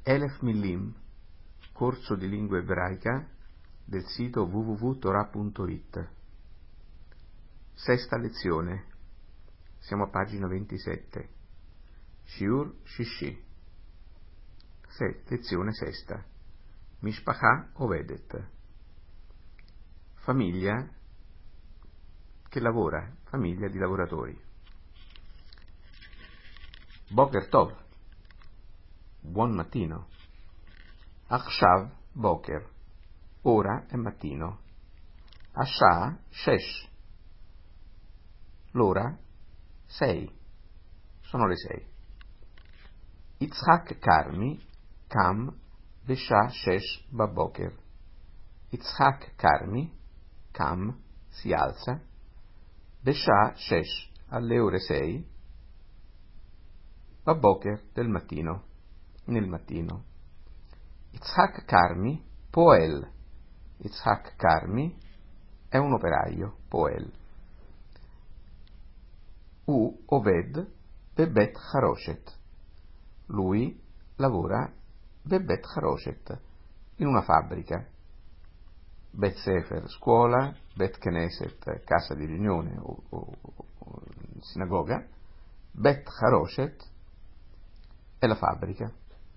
Elef Millim, corso di lingua ebraica del sito www.torah.it. Sesta lezione. Siamo a pagina 27. Shiur Shishi. Lezione sesta. Mishpacha Ovedet. Famiglia che lavora, famiglia di lavoratori. Boker Tov. Buon mattino. Achshav Boker. Ora è mattino. Asha Shesh. L'ora 6. Sono le 6. Yitzhak Karmi Kam Besha Shesh Baboker. Yitzhak Karmi Kam si alza Besha Shesh alle ore 6 Baboker del mattino, nel mattino. Yitzhak Karmi Poel. Yitzhak Karmi è un operaio, Poel. Oved Bebet Haroshet. Lui lavora Bebet Haroshet, in una fabbrica. Bet Sefer, scuola, Bet Knesset, casa di riunione o sinagoga. Bet Haroshet è la fabbrica.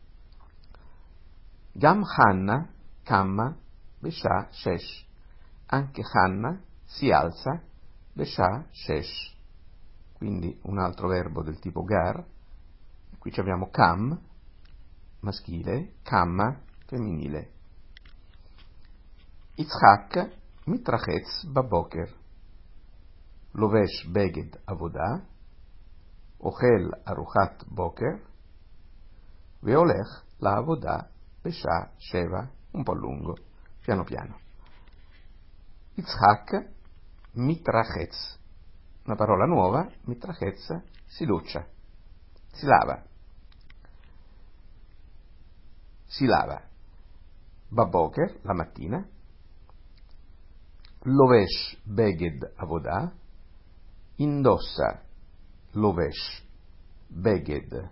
Gam Hanna Kamma Besha Shesh. Anche Hanna si alza Besha Shesh. Quindi un altro verbo del tipo gar. Qui abbiamo Kam maschile, Kamma femminile. Yitzhak Mitrachetz Baboker. Lovesh Beged Avodah. Ochel Aruchat Boker. Veolech la Avodah Besha Sheva. Un po' lungo, piano piano. Yitzhak Mitrachetz. Una parola nuova, Mitrachetz, si doccia, si lava. Si lava. Baboker, la mattina. Lovesh Beged Avodah. Indossa Lovesh Beged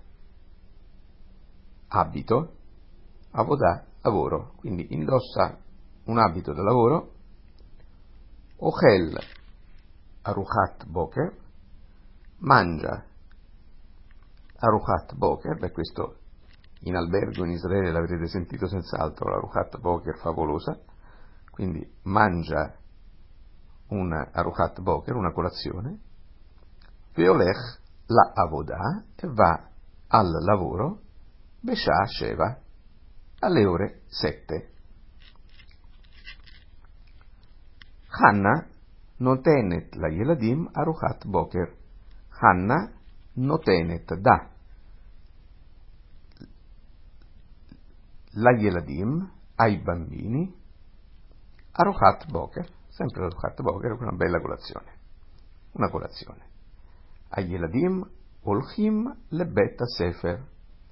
abito. Avodah, lavoro. Quindi indossa un abito da lavoro. Ochel Aruchat Boker, mangia Aruchat Boker. Beh, questo in albergo in Israele l'avrete sentito senz'altro, l'Aruchat Boker favolosa. Quindi mangia un Aruchat Boker, una colazione. Veolech la Avodah, e va al lavoro Besha Sheva alle ore 7. Hanna notenet la Yeladim Aruchat Boker. Hanna notenet da la Yeladim ai bambini Aruchat Boker, sempre Aruchat Boker, una bella colazione. Una colazione. A Yeladim Olchim lebet sefer.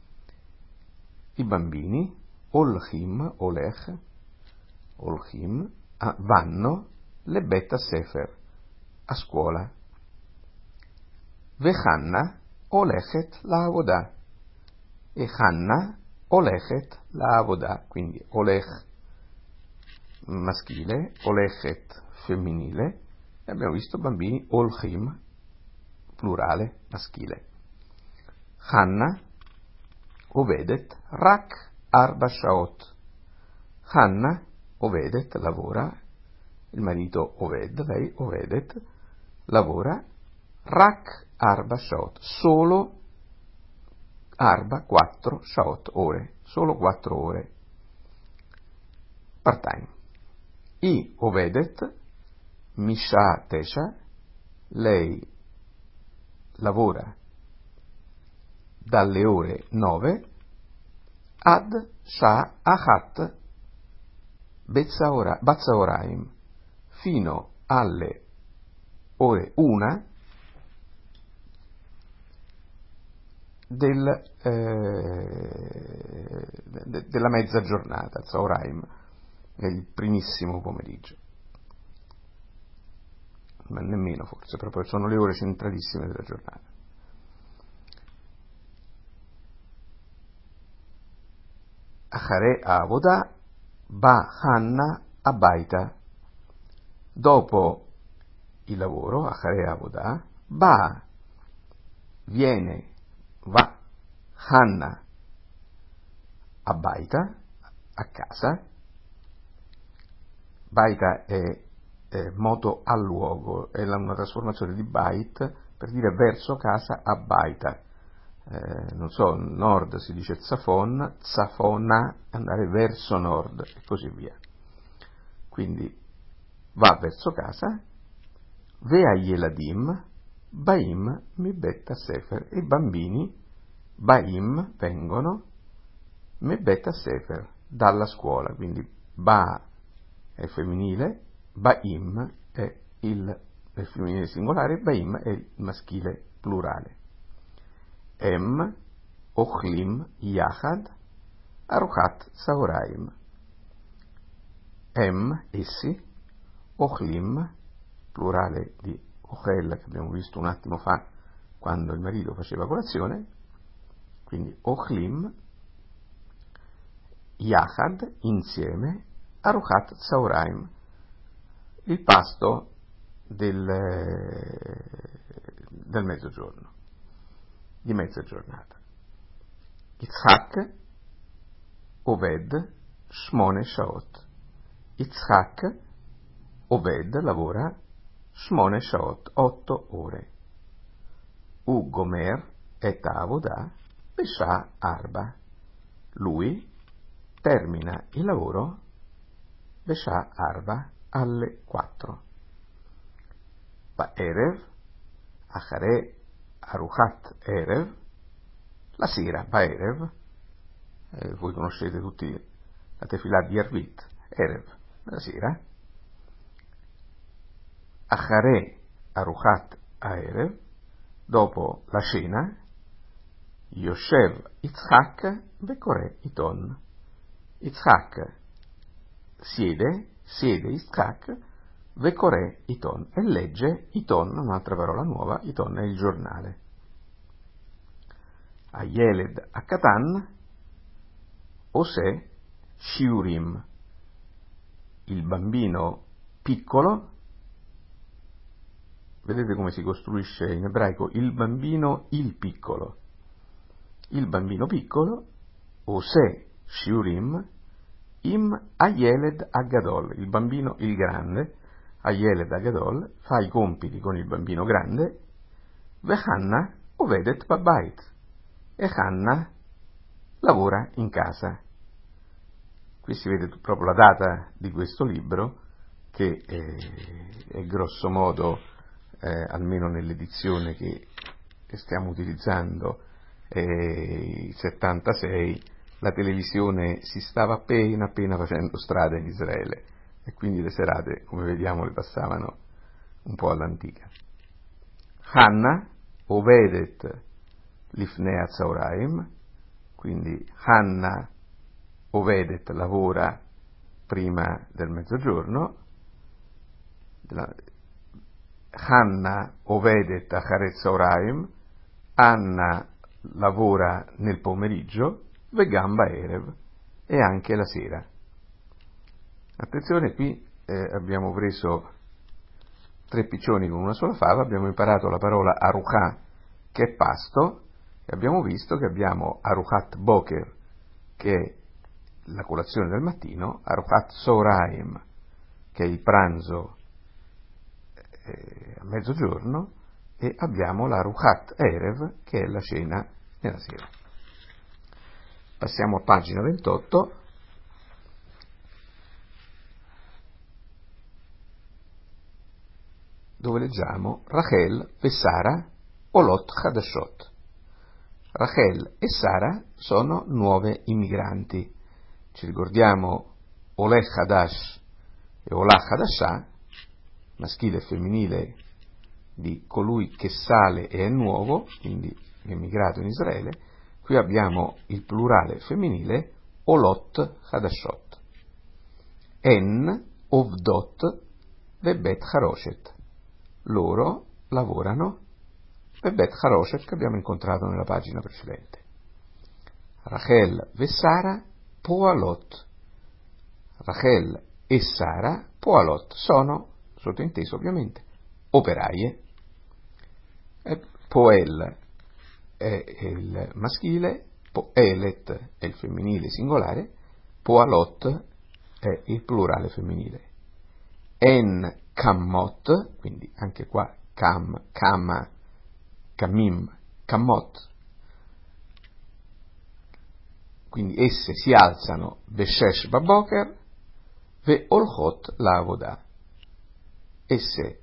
I bambini Olchim, Olech, Olchim, vanno lebet sefer, a scuola. Vechanna olechet la avodah. E Hanna olechet la avodah. Quindi olech maschile, olechet femminile. E abbiamo visto bambini olchim, plurale, maschile. Hanna ovedet rak arba shaot. Hanna ovedet lavora, il marito oved, lei ovedet lavora rak arba shaot, solo arba 4 shaot, ore, solo 4 ore, part time. I ovedet misha tesha, lei lavora dalle ore 9 ad sha achat Batzaoraim, fino alle ore 1 della mezza giornata. Zaoraim è il primissimo pomeriggio, ma nemmeno forse, proprio sono le ore centralissime della giornata. Achare avoda, ba Hanna abaita. Dopo il lavoro, achare avoda, va Hanna abaita, a casa. Baita è moto al luogo, è una trasformazione di bait per dire verso casa, abaita. Non so, nord si dice zafon, zafona, andare verso nord e così via. Quindi va verso casa, vea yeladim, baim mi betta sefer, i bambini, baim, vengono, mi betta sefer, dalla scuola, quindi ba è femminile, baim è il femminile singolare, baim è il maschile plurale. Ochlim yachad aruchat sauraim. Essi, ochlim, plurale di ochel che abbiamo visto un attimo fa quando il marito faceva colazione, quindi ochlim yachad, insieme, aruchat sauraim, il pasto del mezzogiorno, di mezza giornata. Yitzhak oved shmone shaot. Yitzhak oved lavora shmone shaot, 8 ore. U gomer et avoda besha arba. Lui termina il lavoro besha arba, alle 4. Ba'erev, achare aruchat erev, la sera, ba'erev, voi conoscete tutti la tefillah di Arvit, erev, la sera, achare aruchat aerev, dopo la cena, Yoshev Yitzhak vekore iton. Yitzhak siede Yitzhak, vekore iton, e legge iton, un'altra parola nuova, iton è il giornale. Ayeled Akatan, Ose Shiurim, il bambino piccolo, vedete come si costruisce in ebraico il bambino, il piccolo, Ose Shiurim, Im Ayeled Agadol, il bambino il grande, Ayeled Agadol, fa i compiti con il bambino grande, Vehanna ovedet babait, e Hanna lavora in casa. Qui si vede proprio la data di questo libro, che è grosso modo, almeno nell'edizione che stiamo utilizzando, il 76, la televisione si stava appena facendo strada in Israele e quindi le serate, come vediamo, le passavano un po' all'antica. Hanna ovedet lifnei atzauraim, quindi Hanna ovedet lavora prima del mezzogiorno, Hanna ovedet acharet tzauraim, Anna lavora nel pomeriggio, vegamba erev, e anche la sera. Attenzione, qui abbiamo preso 3 piccioni con una sola fava, abbiamo imparato la parola aruchah, che è pasto, e abbiamo visto che abbiamo aruchat boker, che è la colazione del mattino, aruchat soraim, che è il pranzo a mezzogiorno, e abbiamo la aruchat erev, che è la cena nella sera. Passiamo a pagina 28. Dove leggiamo Rachel e Sara olot chadashot. Rachel e Sara sono nuove immigranti. Ci ricordiamo Olech Hadash e Olach Hadashah, maschile e femminile di colui che sale e è nuovo, quindi è immigrato in Israele. Qui abbiamo il plurale femminile Olot Hadashot. En Ovdot Bebet Haroshet. Loro lavorano Bebet Haroshet, che abbiamo incontrato nella pagina precedente. Rachel e Sara poalot. Rachel e Sara, poalot, sono, sottointeso ovviamente, operaie. Poel è il maschile, poelet è il femminile singolare, poalot è il plurale femminile. En kammot, quindi anche qua kam, kama, kamim, kammot, quindi esse si alzano beshesh baboker ve olchot la avodah. Esse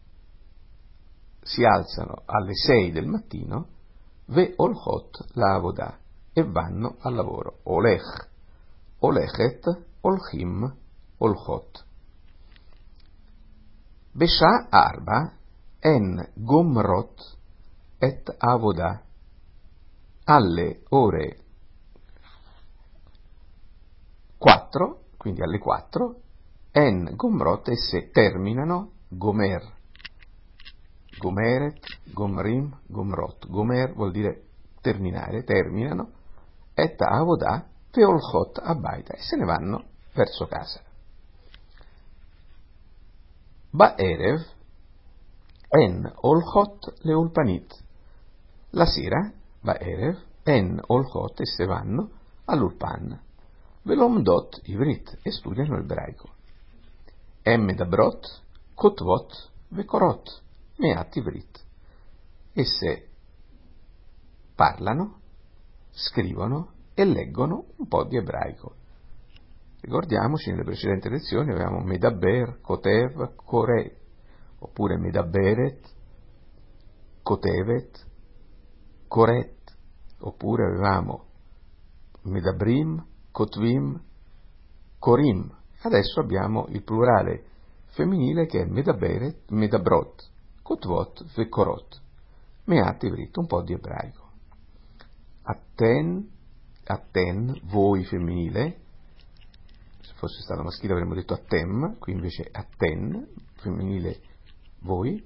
si alzano alle 6 del mattino ve olchot la avodah e vanno al lavoro. Olech, olechet, olchim, olchot. Besha arba en gomrot et avodah. Alle ore 4, quindi alle 4, en gomrot, esse terminano, gomer, gomeret, gomrim, gomrot. Gomer vuol dire terminare, terminano, et avodah veolchot abaita, e se ne vanno verso casa. Ba'erev en olchot leulpanit. La sera, ba'erev, en olchot, esse vanno all'ulpan. Velomdot ivrit, e studiano ebraico. Medabrot, kotvot, vekorot, meat ivrit. Esse parlano, scrivono e leggono un po' di ebraico. Ricordiamoci, nelle precedenti lezioni avevamo medaber, kotev, kore, oppure medaberet, kotevet, koret, oppure avevamo medabrim, kotvim, korim. Adesso abbiamo il plurale femminile che è medaberet, medabrot, kotvot, vekorot, meat ivrit, un po' di ebraico. Atten, voi femminile. Se fosse stato maschile avremmo detto attem, qui invece atten, femminile voi.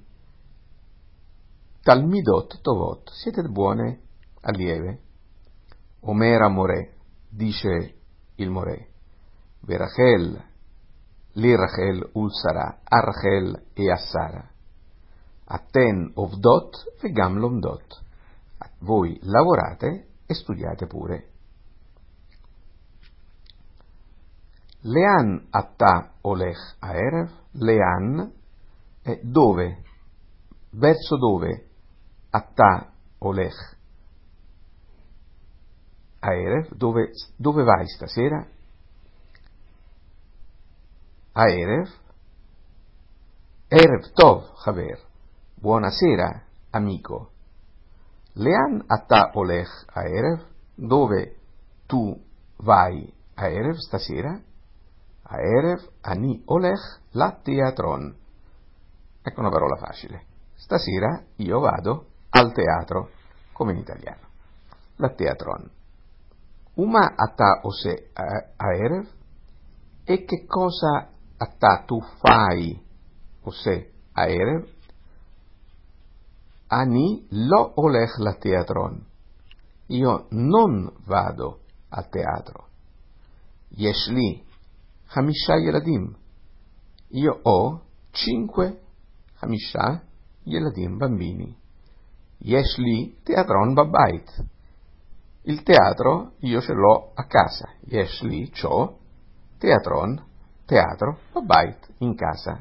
Talmidot tovot, siete buone allieve. Omer amore, dice il Morè. Verachel, li Rachel ulsara, a Rachel e a Sara. Atten ovdot vegam lomdot. Voi lavorate e studiate pure. Lean atta olech aerev, lean è dove, verso dove, atta olech aerev, dove vai stasera? Aerev, erev tov, chaver, buonasera, amico. Lean atta olech aerev, dove tu vai aerev, stasera? Aerev ani olech la teatron. Ecco una parola facile. Stasera io vado al teatro, come in italiano. La teatron. Uma atta ose aerev, e che cosa atta tu fai ose aerev? Ani lo olech la teatron. Io non vado al teatro. Yeshli Hamisha Yeladim. Io ho 5 Hamisha Yeladim, bambini. Yeshli teatron babait. Il teatro io ce l'ho a casa. Yeshli, c'ho, teatron, teatro, babait, in casa.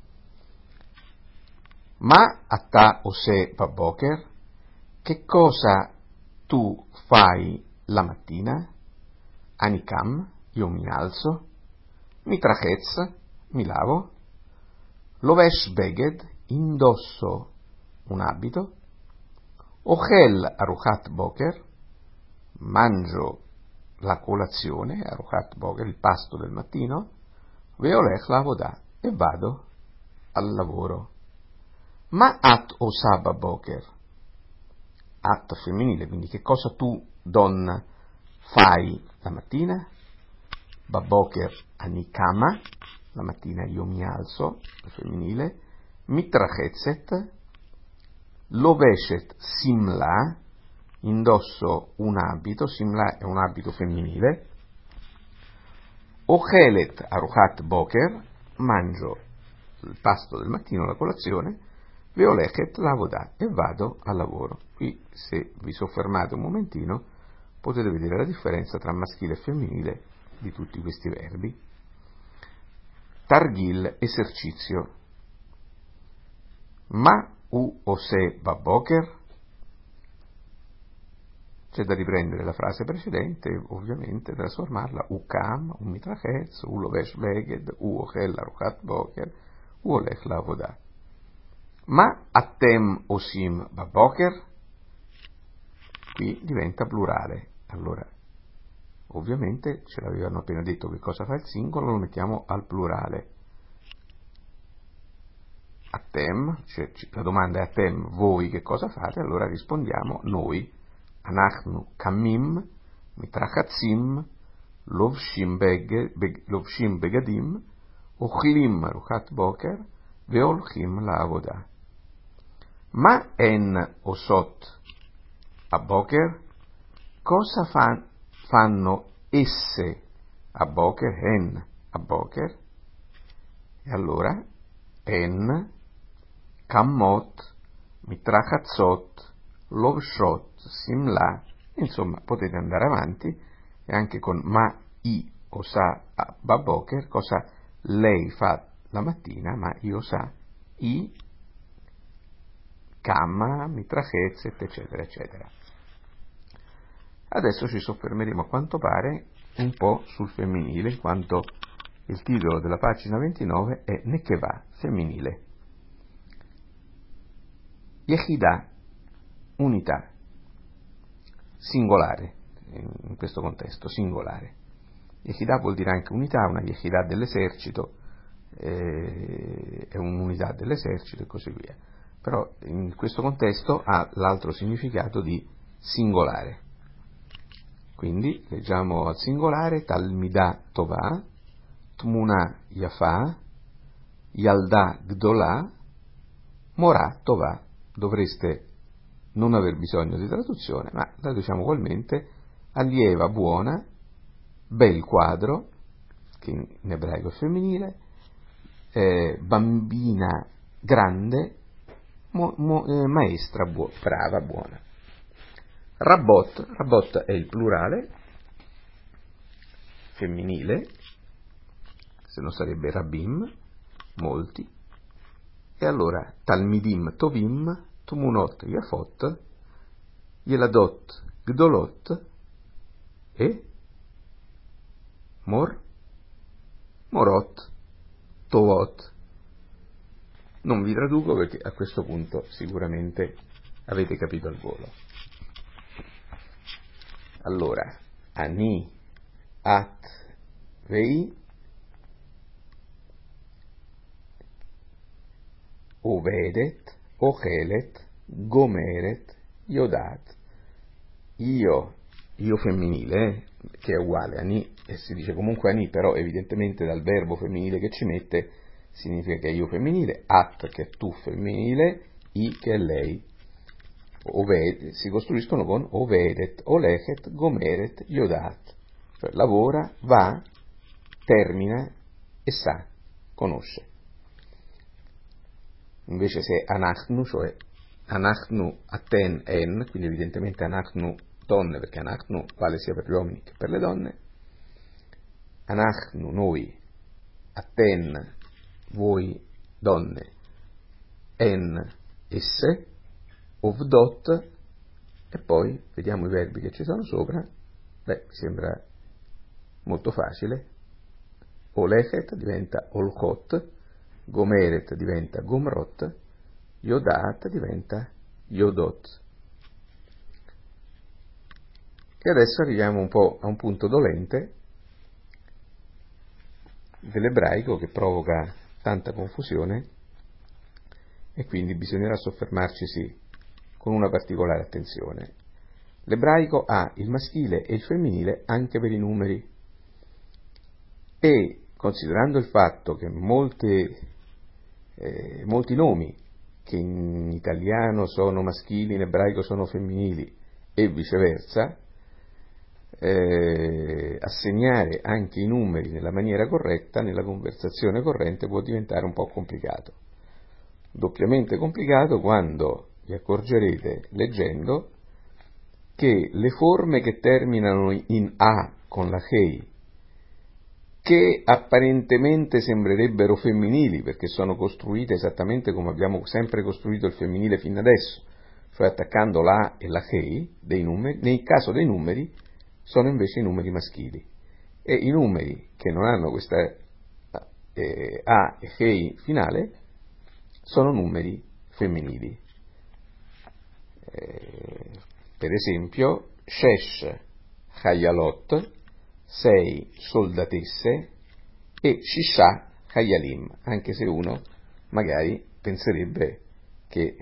Ma atta ose baboker, che cosa tu fai la mattina? Anikam, io mi alzo. Mitrachetz, mi lavo. Lovesh beged, indosso un abito. Ochel aruchat boker, mangio la colazione, aruchat boker, il pasto del mattino. Veolech lavodah, e vado al lavoro. Ma at osaba boker, at femminile, quindi che cosa tu, donna, fai la mattina? Baboker anikama, la mattina io mi alzo, al femminile. Mitrachetzet, loveshet simla, indosso un abito, simla è un abito femminile. Ochelet aruchat boker, mangio il pasto del mattino, la colazione, veolechet lavodah, e vado al lavoro. Qui, se vi soffermate un momentino, potete vedere la differenza tra maschile e femminile di tutti questi verbi. Targil, esercizio. Ma u ose baboker? C'è da riprendere la frase precedente, ovviamente, trasformarla u kam, u mitrachetz, u lovesh beged, u ochel aruchat boker, u olech lavodah. Ma atem osim baboker? Qui diventa plurale. Allora, ovviamente ce l'avevano appena detto che cosa fa il singolo, lo mettiamo al plurale. Atem, cioè la domanda è atem, voi che cosa fate? Allora rispondiamo noi. Anachnu kamim, mitrachatzim, lovshim begadim, ochlim aruchat boker, veolchim la'avodah. Ma en osot a boker? Cosa fanno esse a boker? En a boker? E allora en, kammot, mitrachatzot, lovshot, simla, insomma potete andare avanti, e anche con ma i o sa a baboker, cosa lei fa la mattina, ma io sa i, kamma, mitrachetz, eccetera, eccetera. Adesso ci soffermeremo a quanto pare un po' sul femminile, in quanto il titolo della pagina 29 è Nekeva, femminile. Yechidah, unità, singolare, in questo contesto, singolare. Yechidah vuol dire anche unità, una Yechidah dell'esercito, è un'unità dell'esercito e così via. Però in questo contesto ha l'altro significato di singolare. Quindi leggiamo al singolare: Talmidah Tovah, Tmuna Yafa, Yalda Gdolah, Morah Tovah. Dovreste non aver bisogno di traduzione, ma traduciamo ugualmente: allieva buona, bel quadro, che in ebraico è femminile, bambina grande, maestra brava, buona. Rabbot è il plurale, femminile, se non sarebbe rabbim, molti, e allora talmidim tovim, tumunot yafot, yeladot gdolot, e morot tovot. Non vi traduco perché a questo punto sicuramente avete capito al volo. Allora, ani, at, vei, ovedet, ochelet, gomeret, yodat. Io femminile, che è uguale a ni, e si dice comunque ani, però evidentemente dal verbo femminile che ci mette significa che è io femminile, at che è tu femminile, i che è lei. Si costruiscono con ovedet, olechet, gomeret, yodat, cioè lavora, va, termina e sa, conosce. Invece se anachnu, cioè anachnu aten en, quindi evidentemente anachnu donne, perché anachnu vale sia per gli uomini che per le donne, anachnu noi, aten voi donne, en esse, ovdot, e poi vediamo i verbi che ci sono sopra. Mi sembra molto facile. Olechet diventa olchot, gomeret diventa gomrot, yodat diventa yodot. E adesso arriviamo un po' a un punto dolente dell'ebraico che provoca tanta confusione, e quindi bisognerà soffermarcisi con una particolare attenzione. L'ebraico ha il maschile e il femminile anche per i numeri, e considerando il fatto che molti nomi che in italiano sono maschili, in ebraico sono femminili e viceversa, assegnare anche i numeri nella maniera corretta, nella conversazione corrente, può diventare un po' complicato. Doppiamente complicato quando vi accorgerete, leggendo, che le forme che terminano in A con la Hei, che apparentemente sembrerebbero femminili perché sono costruite esattamente come abbiamo sempre costruito il femminile fino adesso, cioè attaccando la A e la Hei dei numeri, nel caso dei numeri sono invece i numeri maschili, e i numeri che non hanno questa A e Hei finale sono numeri femminili. Per esempio, Shesh Hayalot, 6 soldatesse, e Shisha Hayalim, anche se uno magari penserebbe che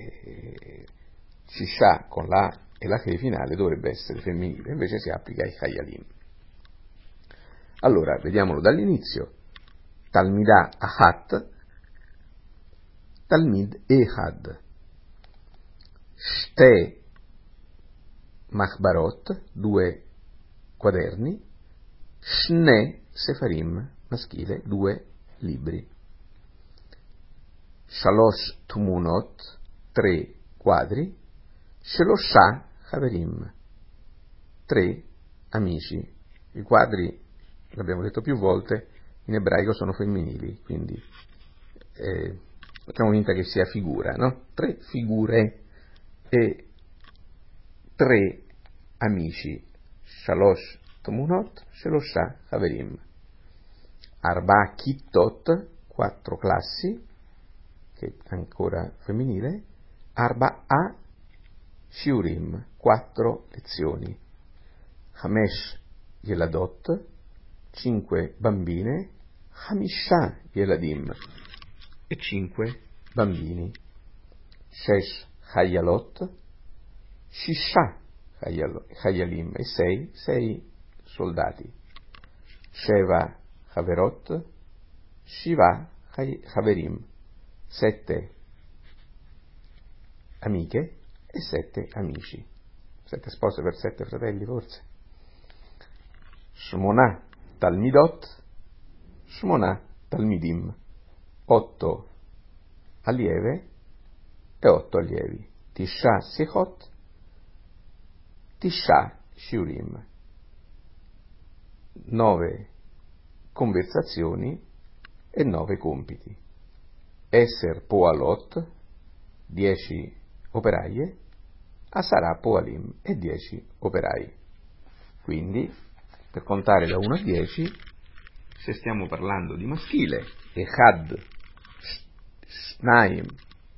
Shisha con la e la Hei finale dovrebbe essere femminile, invece si applica ai Hayalim. Allora, vediamolo dall'inizio. Talmidah Ahat, Talmid Ehad, Shte Machbarot, 2 quaderni, Shne Sefarim, maschile, 2 libri, Shalosh Tumunot, 3 quadri, Shelosha Haverim, 3 amici. I quadri, l'abbiamo detto più volte, in ebraico sono femminili, quindi facciamo finta che sia figura, no? 3 figure e 3 amici. Shalosh Tumunot, Shelosha Haverim. Arba Kittot, 4 classi, che è ancora femminile. Arba A Shiurim, 4 lezioni. Hamesh Yeladot, 5 bambine. Hamisha Yeladim, e 5 bambini. Shesh Hayalot, Shisha Hayalim, e 6 soldati. Sheva Haverot, Shiva Haverim, 7 amiche e 7 amici. 7 spose per 7 fratelli, forse. Shmona Talmidot, Shmona Talmidim, 8 allieve e 8 allievi. Tisha Sichot, Tisha Shiurim, 9 conversazioni e 9 compiti. Eser Poalot, 10 operaie, Asara Poalim, e 10 operai. Quindi, per contare da 1 a 10, se stiamo parlando di maschile, Echad, Shnaim,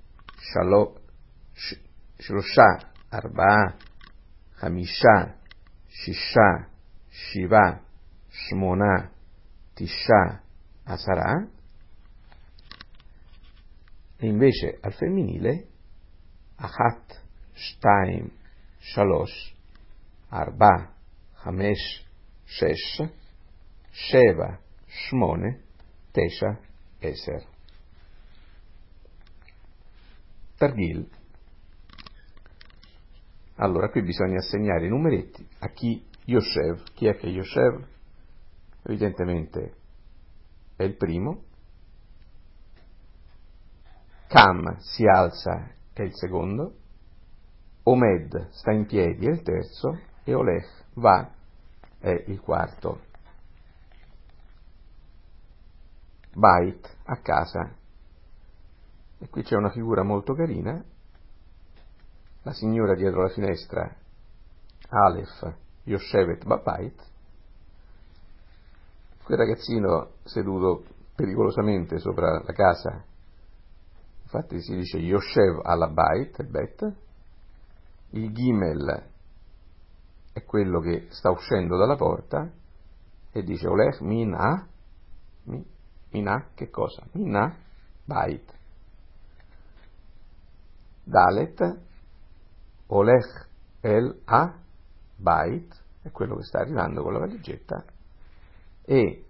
Shlosha, Arba'a, Hamisha, Shisha, Shiva, Shmona, Tisha, Asara, e invece al femminile Achat, Shtaim, Shalosh, Arba, Hamesh, Shesh, Sheva, Shmone, Tesha, Eser. Targhil. Allora, qui bisogna assegnare i numeretti a chi Yoshev. Chi è che Yoshev? Evidentemente è il primo. Kam si alza è il secondo. Omed sta in piedi è il terzo. E Olech va è il quarto. Bait, a casa. E qui c'è una figura molto carina. La signora dietro la finestra, Aleph, Yoshevet Babait. Quel ragazzino seduto pericolosamente sopra la casa, infatti si dice Yoshev Alabait, il bet. Il Gimel è quello che sta uscendo dalla porta e dice Olech Mina, Mina che cosa? Mina Bait. Dalet Olech El A Bait, è quello che sta arrivando con la valigetta, e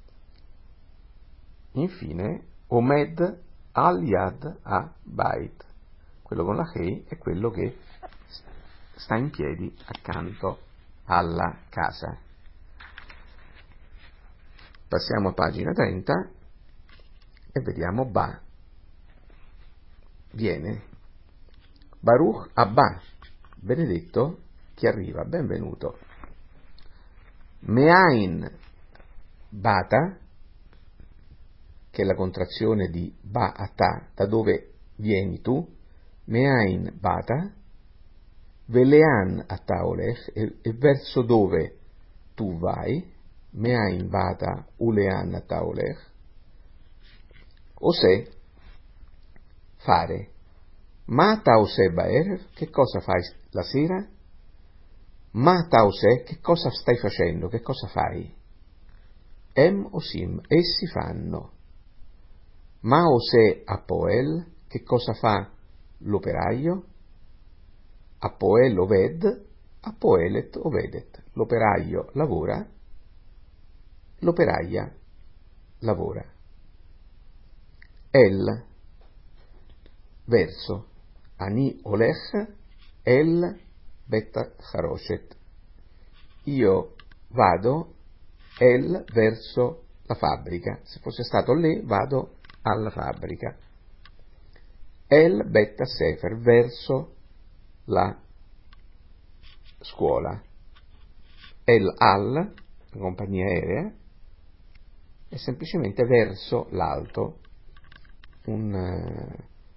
infine Omed Al Yad A Bait, quello con la Hei è quello che sta in piedi accanto alla casa. Passiamo a pagina 30 e vediamo Ba. Viene Baruch Abba, benedetto chi arriva, benvenuto. Me'ain Bata, che è la contrazione di Ba'ata, da dove vieni tu, Me'ain Bata, Velean Ata Olech, e verso dove tu vai, Me'ain Bata Ulean Ata Olech, Ose, fare, Ma Taose Baer, che cosa fai la sera? Ma Taose, che cosa stai facendo, che cosa fai? Em Osim, essi fanno. Ma Ose Apoel, che cosa fa l'operaio? Apoel Oved, Apoelet Ovedet. L'operaio lavora, l'operaia lavora. El, verso, Ani Olech, El Betta Haroshet. Io vado El verso la fabbrica. Se fosse stato lì, vado alla fabbrica. El Betta Sefer, verso la scuola. El Al, la compagnia aerea, è semplicemente verso l'alto, un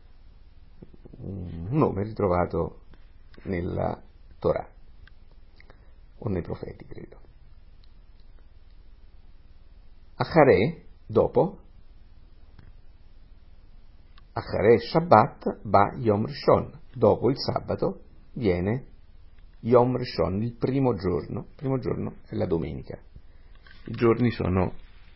nome ritrovato nella Torah o nei profeti, credo. Achare, dopo, Achare Shabbat ba Yom Rishon, dopo il sabato viene Yom Rishon, il primo giorno è la domenica. I giorni sono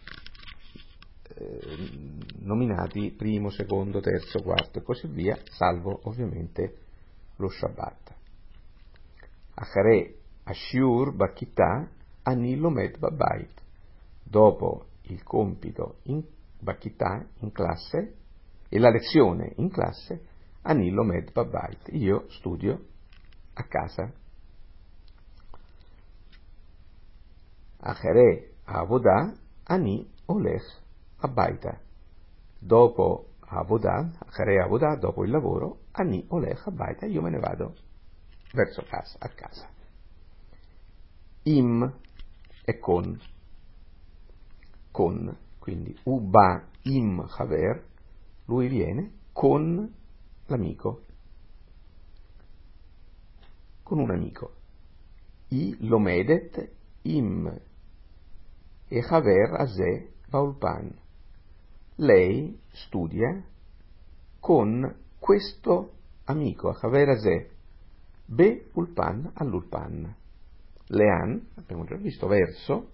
nominati primo, secondo, terzo, quarto e così via, salvo ovviamente lo Shabbat. Achare Ashiur Bakita Ani Lomed Babait, dopo il compito in Bakita, in classe, e la lezione in classe, Ani Lomed Babait, io studio a casa. Achare Avodah Ani Olech Abaita, dopo Avodah, Achare Avodah, dopo il lavoro, Ani Olech Abaita, io me ne vado verso casa, a casa. Im è con, quindi Uba Im Haver, lui viene con l'amico, con un amico. I Lomedet Im e Haver Azeh Baulpan, lei studia con questo amico, Haver Azeh, Be Ulpan all'Ulpan. Lean, abbiamo già visto, verso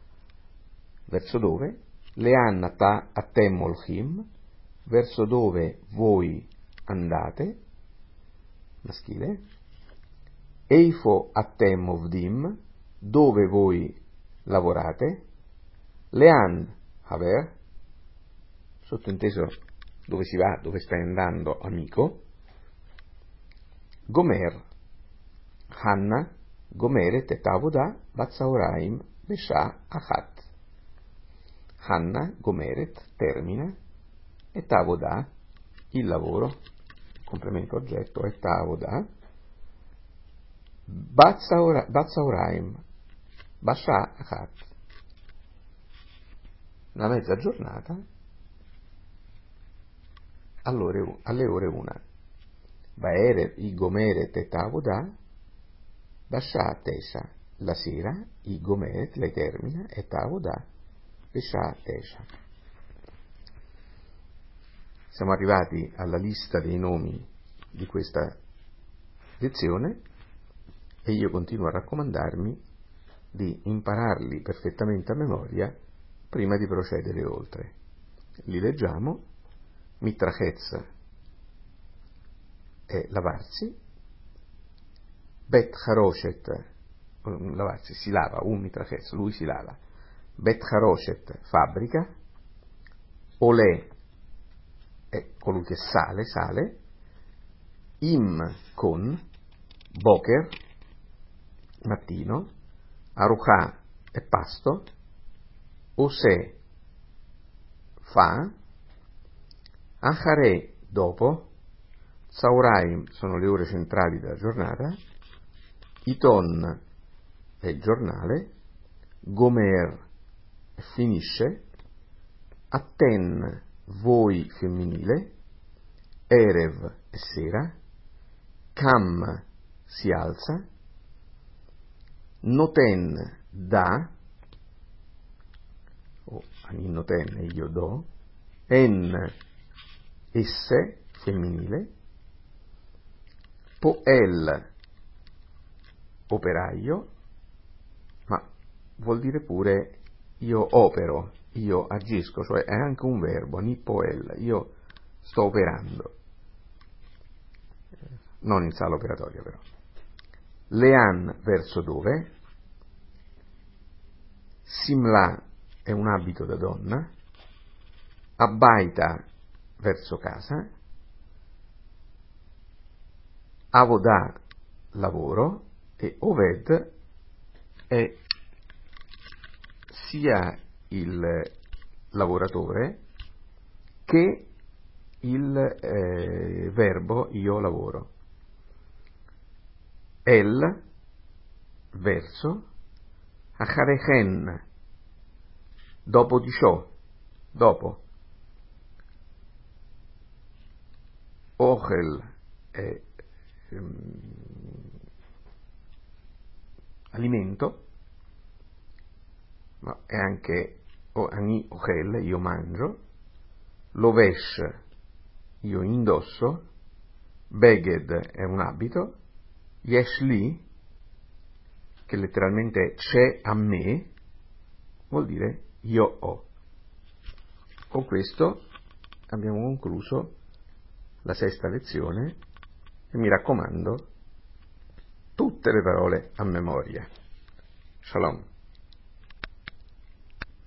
dove? Lean ata atem olchim, verso dove voi andate, maschile. Eifo atem ovdim, dove voi lavorate. Lean haver, sottointeso dove si va, dove stai andando, amico. Gomer, Hanna, Gomeret et avodah batzauraim besha achat. Hanna, Gomeret, termina, et avodah, il lavoro, complemento oggetto, et avodah, batzauraim, besha achat, la mezza giornata, alle ore 1. Baerev, i Gomeret et avodah, Basha Tesha, la sera, i Gomeret, le termina, et avodah, Besha Tesha. Siamo arrivati alla lista dei nomi di questa lezione e io continuo a raccomandarmi di impararli perfettamente a memoria prima di procedere oltre. Li leggiamo. Mitrachetz è lavarsi, Bet Haroshet, lavarsi, si lava, mitrachetz, lui si lava, Bet Haroshet, fabbrica, Olè è colui che sale, Im con, Boker, mattino, Aruchà è pasto, Osè fa, Acharè dopo, Tsauraim sono le ore centrali della giornata, Iton è il giornale, Gomer finisce, Atten voi femminile, Erev è sera, Kam si alza, Noten dà, o Ani Noten io do, En esse femminile, Poel operaio, ma vuol dire pure io opero, io agisco, cioè è anche un verbo, Nipoel, io sto operando, non in sala operatoria però. Lean verso dove, Simla è un abito da donna, Abbaita verso casa, Avodà lavoro e Oved è sia il lavoratore che il verbo io lavoro. El verso, Acharehen dopo di ciò, dopo. Ochel è alimento, ma è anche ani ochel, io mangio, lovesh, io indosso, beged è un abito, yeshli, che letteralmente c'è a me, vuol dire io ho. Con questo abbiamo concluso la sesta lezione e mi raccomando tutte le parole a memoria. Shalom.